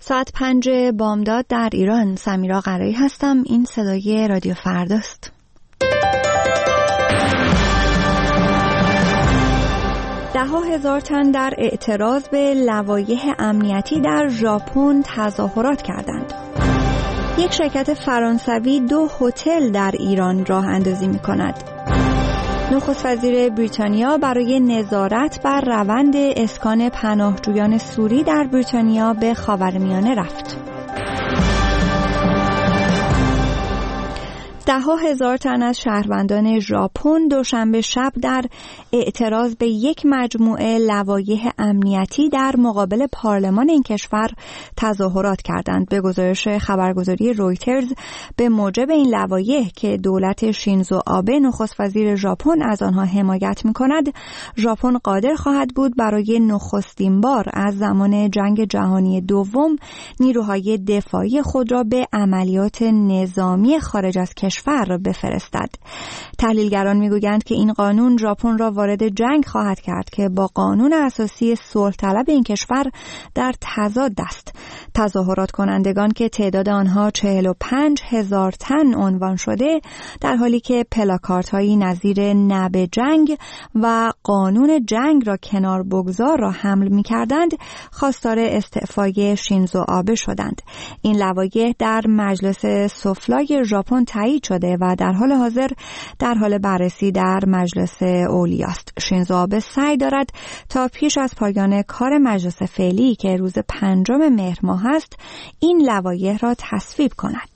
ساعت 5 بامداد در ایران. سمیرا قرایی هستم. این صدای رادیو فرداست. ده‌ها هزار تن در اعتراض به لوایح امنیتی در ژاپن تظاهرات کردند. یک شرکت فرانسوی 2 هتل در ایران راه اندازی می‌کند. نخست وزیر بریتانیا برای نظارت بر روند اسکان پناهجویان سوری در بریتانیا به خاورمیانه رفت. ده‌ها هزار تن از شهروندان ژاپن دوشنبه شب در اعتراض به یک مجموعه لوایح امنیتی در مقابل پارلمان این کشور تظاهرات کردند. به گزارش خبرگزاری رویترز، به موجب این لوایح که دولت شینزو آبه نخست وزیر ژاپن از آنها حمایت می‌کند، ژاپن قادر خواهد بود برای نخستین بار از زمان جنگ جهانی دوم نیروهای دفاعی خود را به عملیات نظامی خارج از کشور بفرستد. تحلیلگران میگویند که این قانون ژاپن را وارد جنگ خواهد کرد که با قانون اساسی صلح طلب این کشور در تضاد است. تظاهرات کنندگان که تعداد آنها 45,000 تن عنوان شده، در حالی که پلاکاردهایی نظیر نه به جنگ و قانون جنگ را کنار بگذار را حمل می‌کردند، خواستار استعفای شینزو آبه شدند. این لوایح در مجلس سفلای ژاپن تایید شده و در حال حاضر در حال بررسی در مجلس اولیاست. شینزو آبه سعی دارد تا پیش از پایان کار مجلس فعلی که روز 5 مهر ماه است، این لوایح را تصویب کند.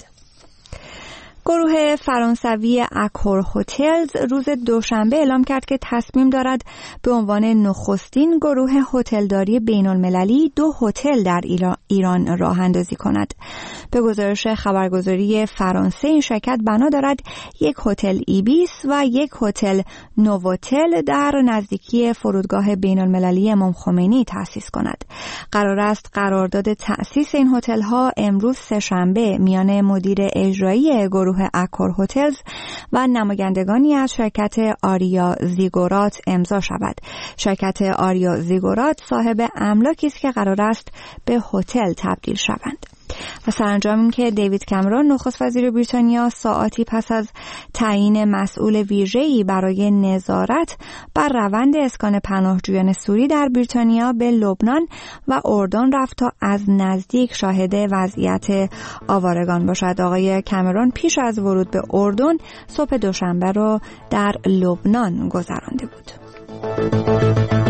گروه فرانسوی اکور هتلز روز دوشنبه اعلام کرد که تصمیم دارد به عنوان نخستین گروه هتلداری بین‌المللی 2 هتل در ایران راه اندازی کند. به گزارش خبرگزاری فرانسه، این شرکت بنا دارد یک هتل ایبیس و یک هتل نووتل در نزدیکی فرودگاه بین‌المللی امام خمینی تأسیس کند. قرار است قرارداد تأسیس این هتل‌ها امروز سه‌شنبه میان مدیر اجرایی گروه اکور هتلز و نمایندگانی از شرکت آریا زیگورات امضا شود. شرکت آریا زیگورات صاحب املاکی است که قرار است به هتل تبدیل شوند. و سرانجام این که دیوید کامرون نخست وزیر بریتانیا ساعاتی پس از تعیین مسئول ویژه‌ای برای نظارت بر روند اسکان پناهجویان سوری در بریتانیا به لبنان و اردن رفت تا از نزدیک شاهد وضعیت آوارگان باشد. آقای کامرون پیش از ورود به اردن صبح دوشنبه را در لبنان گذرانده بود.